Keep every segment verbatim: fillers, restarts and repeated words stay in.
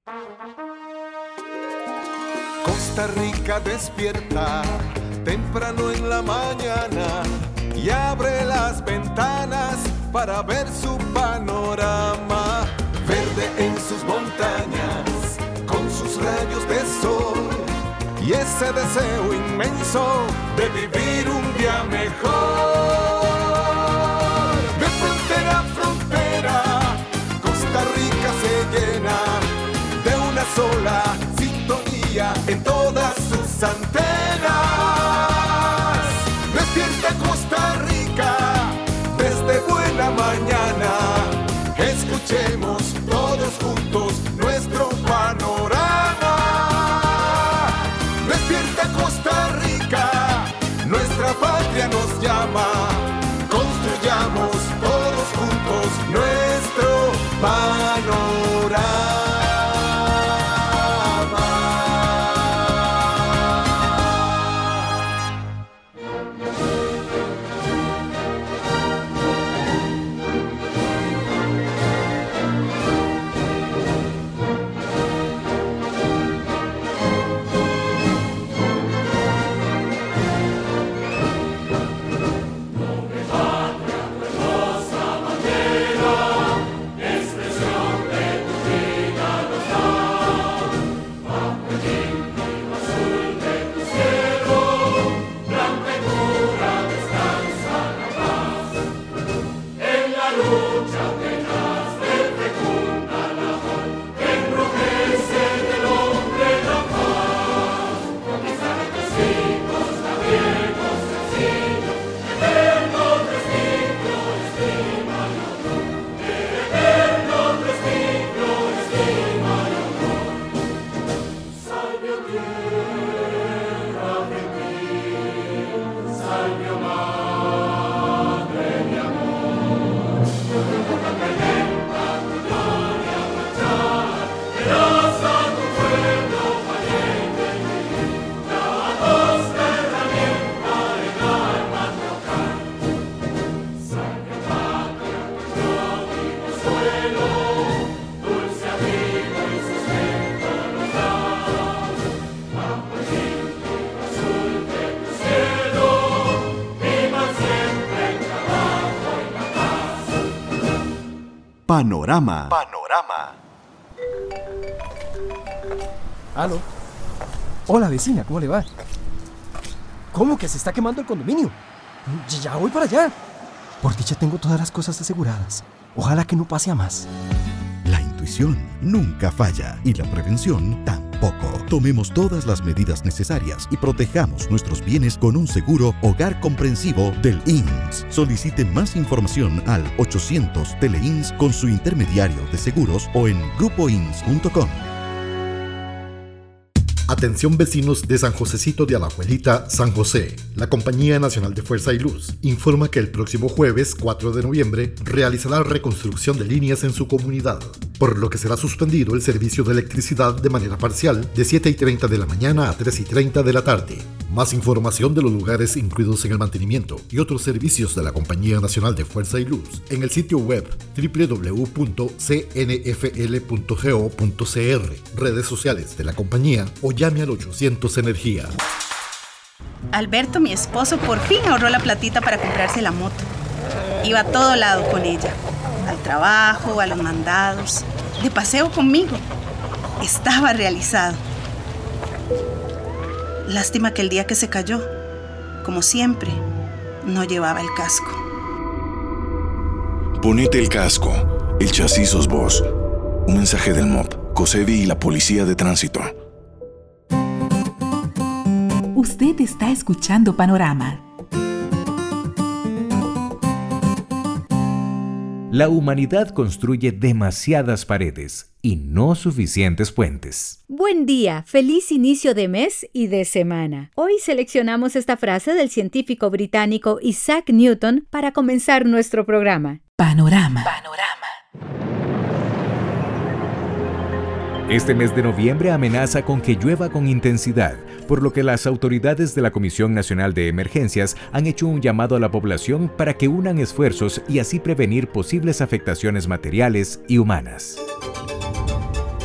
Costa Rica despierta temprano en la mañana y abre las ventanas para ver su panorama. Verde en sus montañas, con sus rayos de sol y ese deseo inmenso de vivir un día mejor. De frontera a frontera, Costa Rica se llena de una sola sintonía en todas sus antenas. Despierta Costa Rica desde buena mañana. Escuchemos todos juntos nuestro panorama. Despierta Costa Rica, nuestra patria nos llama. Construyamos todos juntos nuestro panorama. Panorama. Panorama. ¿Aló? Hola, vecina, ¿cómo le va? ¿Cómo que se está quemando el condominio? Ya voy para allá. Por dicha tengo todas las cosas aseguradas. Ojalá que no pase a más. La intuición nunca falla y la prevención tampoco. Tomemos todas las medidas necesarias y protejamos nuestros bienes con un seguro hogar comprensivo del I N S. Solicite más información al ochocientos Tele I N S con su intermediario de seguros o en grupo I N S punto com. Atención vecinos de San Josecito de Alajuelita, San José. La Compañía Nacional de Fuerza y Luz informa que el próximo jueves cuatro de noviembre realizará reconstrucción de líneas en su comunidad, por lo que será suspendido el servicio de electricidad de manera parcial de siete y treinta de la mañana a tres y treinta de la tarde. Más información de los lugares incluidos en el mantenimiento y otros servicios de la Compañía Nacional de Fuerza y Luz en el sitio web doble u doble u doble u punto c n f l punto go punto c r, redes sociales de la compañía o llame al ochocientos Energía. Alberto, mi esposo, por fin ahorró la platita para comprarse la moto. Iba a todo lado con ella, al trabajo, a los mandados, de paseo conmigo. Estaba realizado. Lástima que el día que se cayó, como siempre, no llevaba el casco. Ponete el casco. El chasis sos vos. Un mensaje del M O P, COSEBI y la Policía de Tránsito. Usted está escuchando Panorama. La humanidad construye demasiadas paredes y no suficientes puentes. Buen día, feliz inicio de mes y de semana. Hoy seleccionamos esta frase del científico británico Isaac Newton para comenzar nuestro programa. Panorama. Panorama. Este mes de noviembre amenaza con que llueva con intensidad, por lo que las autoridades de la Comisión Nacional de Emergencias han hecho un llamado a la población para que unan esfuerzos y así prevenir posibles afectaciones materiales y humanas.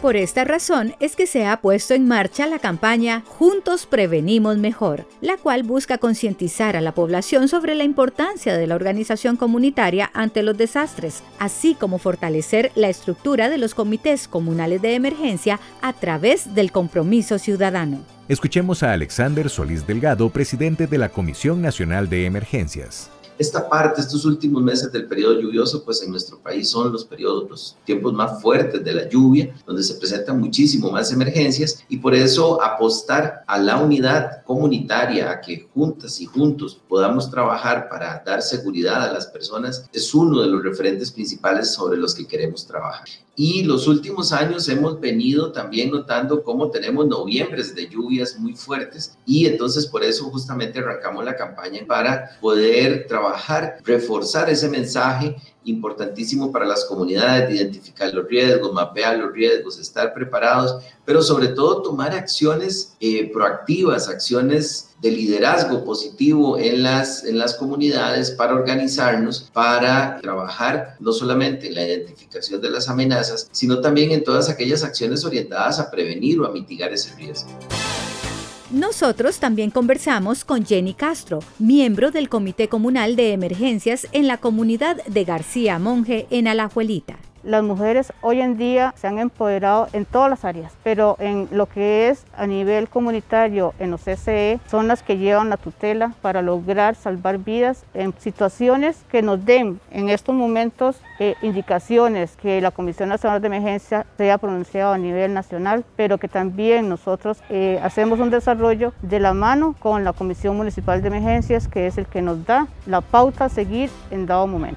Por esta razón es que se ha puesto en marcha la campaña Juntos Prevenimos Mejor, la cual busca concientizar a la población sobre la importancia de la organización comunitaria ante los desastres, así como fortalecer la estructura de los comités comunales de emergencia a través del compromiso ciudadano. Escuchemos a Alexander Solís Delgado, presidente de la Comisión Nacional de Emergencias. Esta parte, estos últimos meses del periodo lluvioso, pues en nuestro país son los periodos, los tiempos más fuertes de la lluvia, donde se presentan muchísimo más emergencias, y por eso apostar a la unidad comunitaria, a que juntas y juntos podamos trabajar para dar seguridad a las personas, es uno de los referentes principales sobre los que queremos trabajar. Y los últimos años hemos venido también notando cómo tenemos noviembres de lluvias muy fuertes, y entonces por eso justamente arrancamos la campaña para poder trabajar, reforzar ese mensaje importantísimo para las comunidades, de identificar los riesgos, mapear los riesgos, estar preparados, pero sobre todo tomar acciones eh, proactivas, acciones de liderazgo positivo en las, en las comunidades para organizarnos, para trabajar no solamente en la identificación de las amenazas, sino también en todas aquellas acciones orientadas a prevenir o a mitigar ese riesgo. Nosotros también conversamos con Jenny Castro, miembro del Comité Comunal de Emergencias en la comunidad de García Monje, en Alajuelita. Las mujeres hoy en día se han empoderado en todas las áreas, pero en lo que es a nivel comunitario, en los C C E, son las que llevan la tutela para lograr salvar vidas en situaciones que nos den en estos momentos eh, indicaciones que la Comisión Nacional de Emergencia se haya pronunciado a nivel nacional, pero que también nosotros eh, hacemos un desarrollo de la mano con la Comisión Municipal de Emergencias, que es el que nos da la pauta a seguir en dado momento.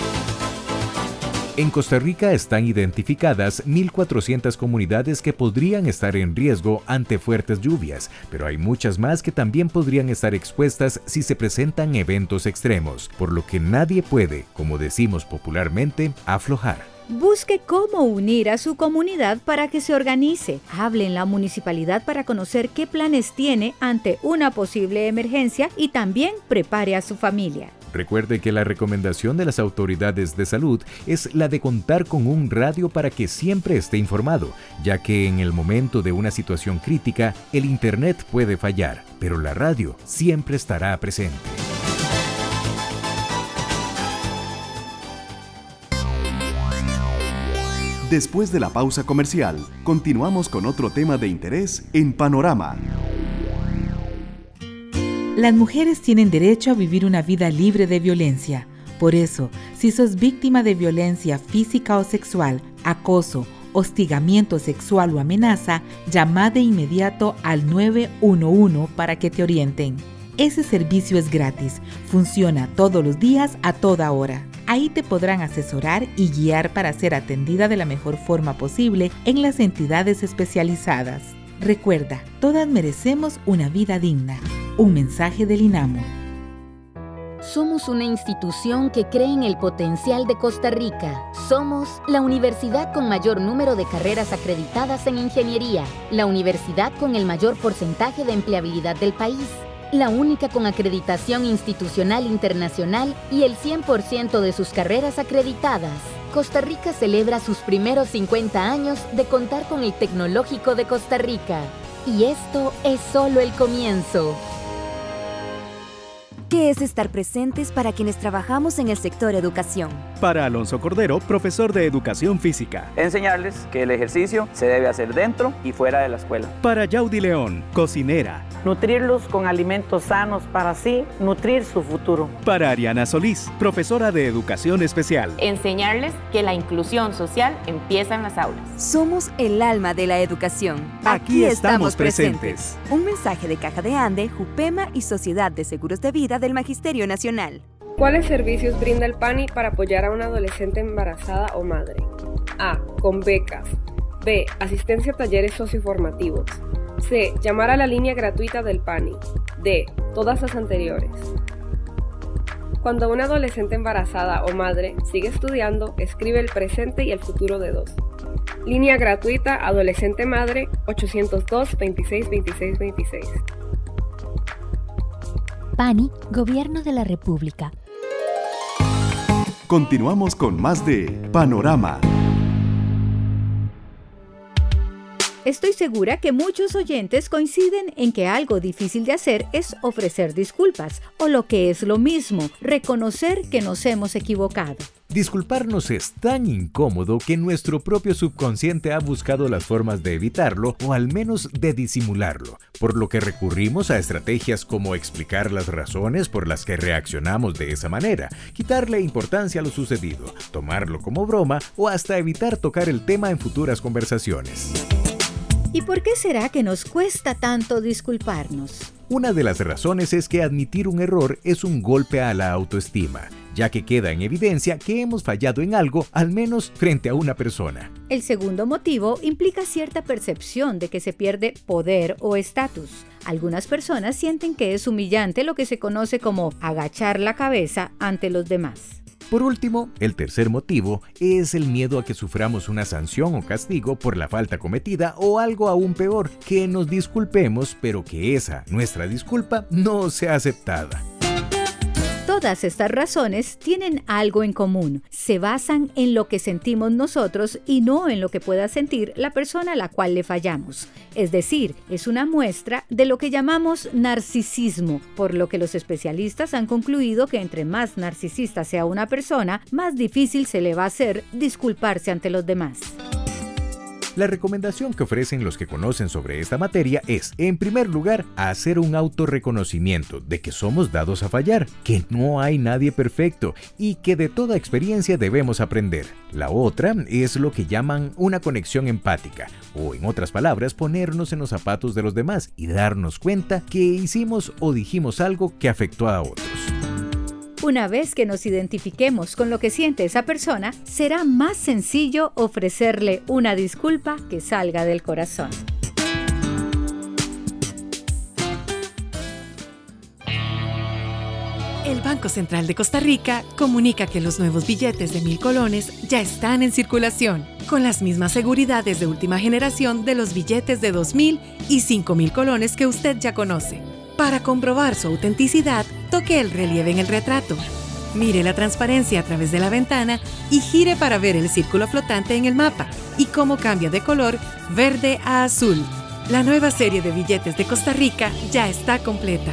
En Costa Rica están identificadas mil cuatrocientas comunidades que podrían estar en riesgo ante fuertes lluvias, pero hay muchas más que también podrían estar expuestas si se presentan eventos extremos, por lo que nadie puede, como decimos popularmente, aflojar. Busque cómo unir a su comunidad para que se organice. Hable en la municipalidad para conocer qué planes tiene ante una posible emergencia y también prepare a su familia. Recuerde que la recomendación de las autoridades de salud es la de contar con un radio para que siempre esté informado, ya que en el momento de una situación crítica, el internet puede fallar, pero la radio siempre estará presente. Después de la pausa comercial, continuamos con otro tema de interés en Panorama. Las mujeres tienen derecho a vivir una vida libre de violencia. Por eso, si sos víctima de violencia física o sexual, acoso, hostigamiento sexual o amenaza, llama de inmediato al nueve uno uno para que te orienten. Ese servicio es gratis, funciona todos los días a toda hora. Ahí te podrán asesorar y guiar para ser atendida de la mejor forma posible en las entidades especializadas. Recuerda, todas merecemos una vida digna. Un mensaje del INAMU. Somos una institución que cree en el potencial de Costa Rica. Somos la universidad con mayor número de carreras acreditadas en ingeniería, la universidad con el mayor porcentaje de empleabilidad del país, la única con acreditación institucional internacional y el cien por ciento de sus carreras acreditadas. Costa Rica celebra sus primeros cincuenta años de contar con el Tecnológico de Costa Rica. Y esto es solo el comienzo. ¿Qué es estar presentes para quienes trabajamos en el sector educación? Para Alonso Cordero, profesor de Educación Física. Enseñarles que el ejercicio se debe hacer dentro y fuera de la escuela. Para Yaudy León, cocinera. Nutrirlos con alimentos sanos para así nutrir su futuro. Para Ariana Solís, profesora de Educación Especial. Enseñarles que la inclusión social empieza en las aulas. Somos el alma de la educación. Aquí, Aquí estamos presentes. presentes. Un mensaje de Caja de Ande, Jupema y Sociedad de Seguros de Vida del Magisterio Nacional. ¿Cuáles servicios brinda el PANI para apoyar a una adolescente embarazada o madre? A. Con becas. B. Asistencia a talleres socioformativos. C. Llamar a la línea gratuita del PANI. D. Todas las anteriores. Cuando una adolescente embarazada o madre sigue estudiando, escribe el presente y el futuro de dos. Línea gratuita Adolescente Madre ochocientos dos, veintiséis, veintiséis, veintiséis. PANI, Gobierno de la República. Continuamos con más de Panorama. Estoy segura que muchos oyentes coinciden en que algo difícil de hacer es ofrecer disculpas, o lo que es lo mismo, reconocer que nos hemos equivocado. Disculparnos es tan incómodo que nuestro propio subconsciente ha buscado las formas de evitarlo o al menos de disimularlo, por lo que recurrimos a estrategias como explicar las razones por las que reaccionamos de esa manera, quitarle importancia a lo sucedido, tomarlo como broma o hasta evitar tocar el tema en futuras conversaciones. ¿Y por qué será que nos cuesta tanto disculparnos? Una de las razones es que admitir un error es un golpe a la autoestima, ya que queda en evidencia que hemos fallado en algo, al menos frente a una persona. El segundo motivo implica cierta percepción de que se pierde poder o estatus. Algunas personas sienten que es humillante lo que se conoce como agachar la cabeza ante los demás. Por último, el tercer motivo es el miedo a que suframos una sanción o castigo por la falta cometida o algo aún peor, que nos disculpemos, pero que esa, nuestra disculpa, no sea aceptada. Todas estas razones tienen algo en común. Se basan en lo que sentimos nosotros y no en lo que pueda sentir la persona a la cual le fallamos. Es decir, es una muestra de lo que llamamos narcisismo, por lo que los especialistas han concluido que entre más narcisista sea una persona, más difícil se le va a hacer disculparse ante los demás. La recomendación que ofrecen los que conocen sobre esta materia es, en primer lugar, hacer un autorreconocimiento de que somos dados a fallar, que no hay nadie perfecto y que de toda experiencia debemos aprender. La otra es lo que llaman una conexión empática, o en otras palabras, ponernos en los zapatos de los demás y darnos cuenta que hicimos o dijimos algo que afectó a otros. Una vez que nos identifiquemos con lo que siente esa persona, será más sencillo ofrecerle una disculpa que salga del corazón. El Banco Central de Costa Rica comunica que los nuevos billetes de mil colones ya están en circulación, con las mismas seguridades de última generación de los billetes de dos mil y cinco mil colones que usted ya conoce. Para comprobar su autenticidad, toque el relieve en el retrato. Mire la transparencia a través de la ventana y gire para ver el círculo flotante en el mapa y cómo cambia de color verde a azul. La nueva serie de billetes de Costa Rica ya está completa.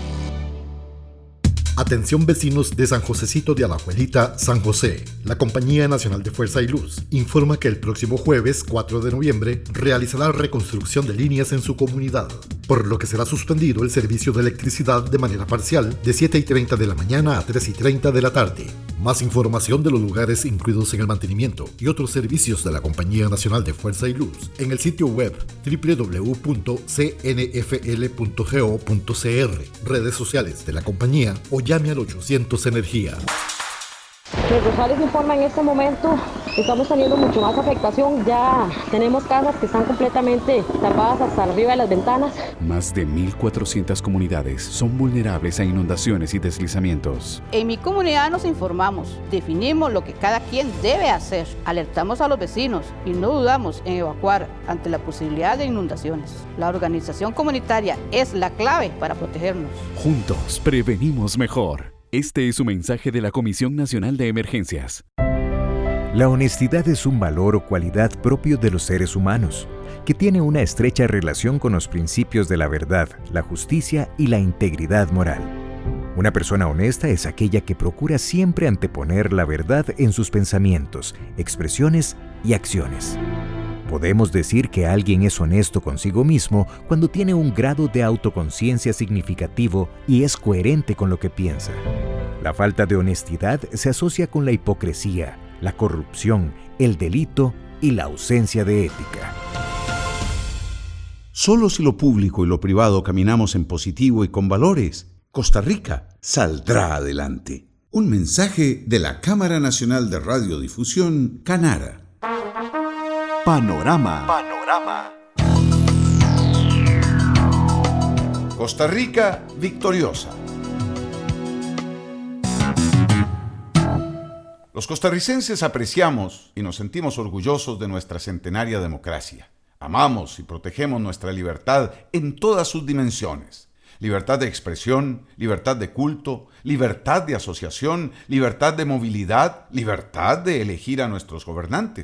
Atención vecinos de San Josecito de Alajuelita, San José. La Compañía Nacional de Fuerza y Luz informa que el próximo jueves cuatro de noviembre realizará reconstrucción de líneas en su comunidad, por lo que será suspendido el servicio de electricidad de manera parcial de siete y treinta de la mañana a tres y treinta de la tarde. Más información de los lugares incluidos en el mantenimiento y otros servicios de la Compañía Nacional de Fuerza y Luz en el sitio web doble u doble u doble u punto c n f l punto go punto c r, redes sociales de la compañía o llame al ochocientos Energía. Pues Rosales informa en este momento, estamos teniendo mucho más afectación, ya tenemos casas que están completamente tapadas hasta arriba de las ventanas. Más de mil cuatrocientas comunidades son vulnerables a inundaciones y deslizamientos. En mi comunidad nos informamos, definimos lo que cada quien debe hacer, alertamos a los vecinos y no dudamos en evacuar ante la posibilidad de inundaciones. La organización comunitaria es la clave para protegernos. Juntos prevenimos mejor. Este es un mensaje de la Comisión Nacional de Emergencias. La honestidad es un valor o cualidad propio de los seres humanos, que tiene una estrecha relación con los principios de la verdad, la justicia y la integridad moral. Una persona honesta es aquella que procura siempre anteponer la verdad en sus pensamientos, expresiones y acciones. Podemos decir que alguien es honesto consigo mismo cuando tiene un grado de autoconciencia significativo y es coherente con lo que piensa. La falta de honestidad se asocia con la hipocresía, la corrupción, el delito y la ausencia de ética. Solo si lo público y lo privado caminamos en positivo y con valores, Costa Rica saldrá adelante. Un mensaje de la Cámara Nacional de Radiodifusión, Canara. Panorama. Panorama. Costa Rica victoriosa. Los costarricenses apreciamos y nos sentimos orgullosos de nuestra centenaria democracia. Amamos y protegemos nuestra libertad en todas sus dimensiones. Libertad de expresión, libertad de culto, libertad de asociación, libertad de movilidad, libertad de elegir a nuestros gobernantes.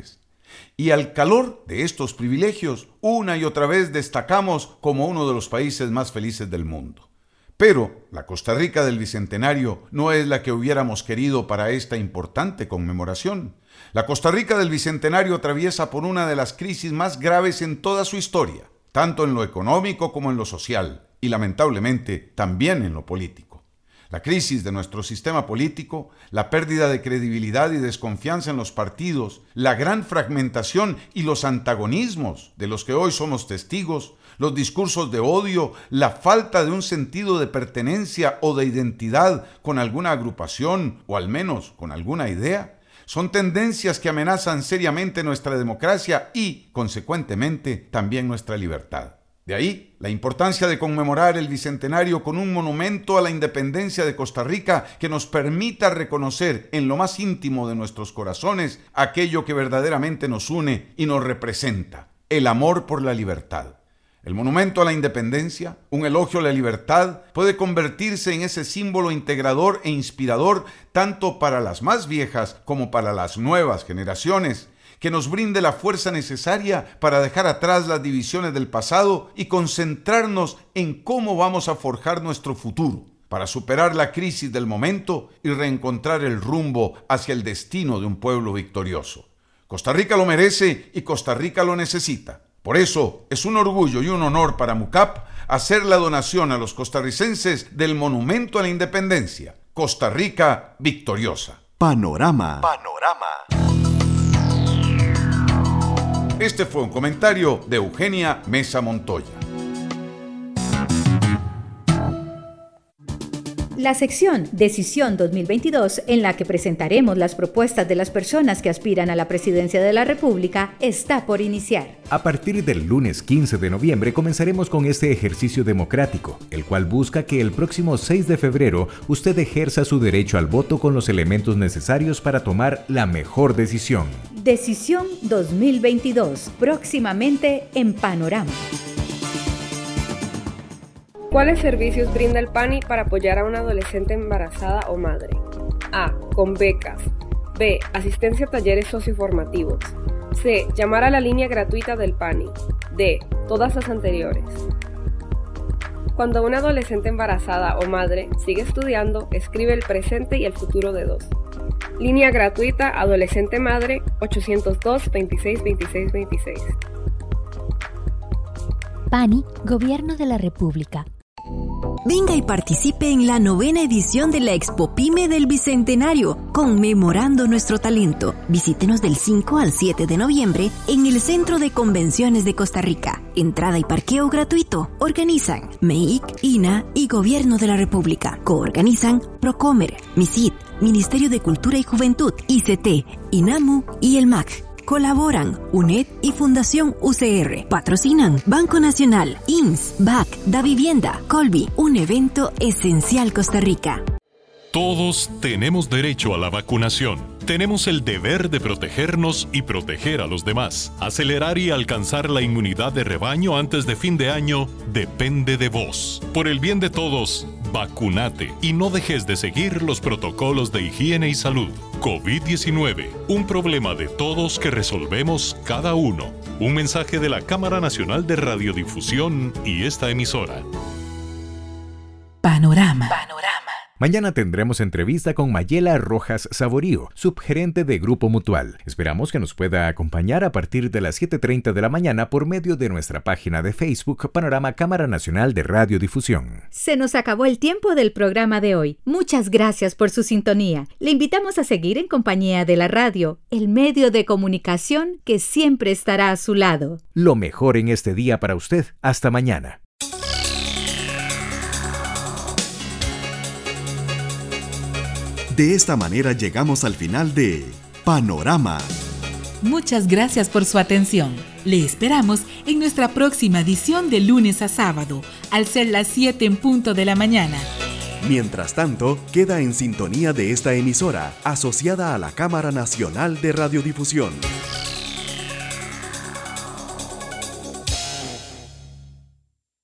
Y al calor de estos privilegios, una y otra vez destacamos como uno de los países más felices del mundo. Pero la Costa Rica del Bicentenario no es la que hubiéramos querido para esta importante conmemoración. La Costa Rica del Bicentenario atraviesa por una de las crisis más graves en toda su historia, tanto en lo económico como en lo social, y lamentablemente también en lo político. La crisis de nuestro sistema político, la pérdida de credibilidad y desconfianza en los partidos, la gran fragmentación y los antagonismos de los que hoy somos testigos, los discursos de odio, la falta de un sentido de pertenencia o de identidad con alguna agrupación o al menos con alguna idea, son tendencias que amenazan seriamente nuestra democracia y, consecuentemente, también nuestra libertad. De ahí la importancia de conmemorar el Bicentenario con un monumento a la independencia de Costa Rica que nos permita reconocer en lo más íntimo de nuestros corazones aquello que verdaderamente nos une y nos representa, el amor por la libertad. El monumento a la independencia, un elogio a la libertad, puede convertirse en ese símbolo integrador e inspirador tanto para las más viejas como para las nuevas generaciones, que nos brinde la fuerza necesaria para dejar atrás las divisiones del pasado y concentrarnos en cómo vamos a forjar nuestro futuro, para superar la crisis del momento y reencontrar el rumbo hacia el destino de un pueblo victorioso. Costa Rica lo merece y Costa Rica lo necesita. Por eso es un orgullo y un honor para MUCAP hacer la donación a los costarricenses del Monumento a la Independencia. Costa Rica victoriosa. Panorama. Panorama. Este fue un comentario de Eugenia Mesa Montoya. La sección Decisión dos mil veintidós, en la que presentaremos las propuestas de las personas que aspiran a la presidencia de la República, está por iniciar. A partir del lunes quince de noviembre comenzaremos con este ejercicio democrático, el cual busca que el próximo seis de febrero usted ejerza su derecho al voto con los elementos necesarios para tomar la mejor decisión. Decisión dos mil veintidós, próximamente en Panorama. ¿Cuáles servicios brinda el PANI para apoyar a una adolescente embarazada o madre? A. Con becas. B. Asistencia a talleres socioformativos. C. Llamar a la línea gratuita del PANI. D. Todas las anteriores. Cuando una adolescente embarazada o madre sigue estudiando, escribe el presente y el futuro de dos. Línea gratuita Adolescente Madre ochocientos dos, veintiséis, veintiséis, veintiséis. PANI, Gobierno de la República. Venga y participe en la novena edición de la Expo Pyme del Bicentenario, conmemorando nuestro talento. Visítenos del cinco al siete de noviembre en el Centro de Convenciones de Costa Rica. Entrada y parqueo gratuito. Organizan M E I C, I N A y Gobierno de la República. Coorganizan Procomer, MISID, Ministerio de Cultura y Juventud, I C T, INAMU y el M A C. Colaboran U N E D y Fundación U C R. Patrocinan Banco Nacional, I N S, B A C, Da Vivienda, Colby, un evento esencial Costa Rica. Todos tenemos derecho a la vacunación. Tenemos el deber de protegernos y proteger a los demás. Acelerar y alcanzar la inmunidad de rebaño antes de fin de año depende de vos. Por el bien de todos, vacunate y no dejes de seguir los protocolos de higiene y salud. COVID diecinueve, un problema de todos que resolvemos cada uno. Un mensaje de la Cámara Nacional de Radiodifusión y esta emisora. Panorama. Panorama. Mañana tendremos entrevista con Mayela Rojas Saborío, subgerente de Grupo Mutual. Esperamos que nos pueda acompañar a partir de las siete treinta de la mañana por medio de nuestra página de Facebook Panorama Cámara Nacional de Radiodifusión. Se nos acabó el tiempo del programa de hoy. Muchas gracias por su sintonía. Le invitamos a seguir en compañía de la radio, el medio de comunicación que siempre estará a su lado. Lo mejor en este día para usted. Hasta mañana. De esta manera llegamos al final de Panorama. Muchas gracias por su atención. Le esperamos en nuestra próxima edición de lunes a sábado, al ser las siete en punto de la mañana. Mientras tanto, queda en sintonía de esta emisora, asociada a la Cámara Nacional de Radiodifusión.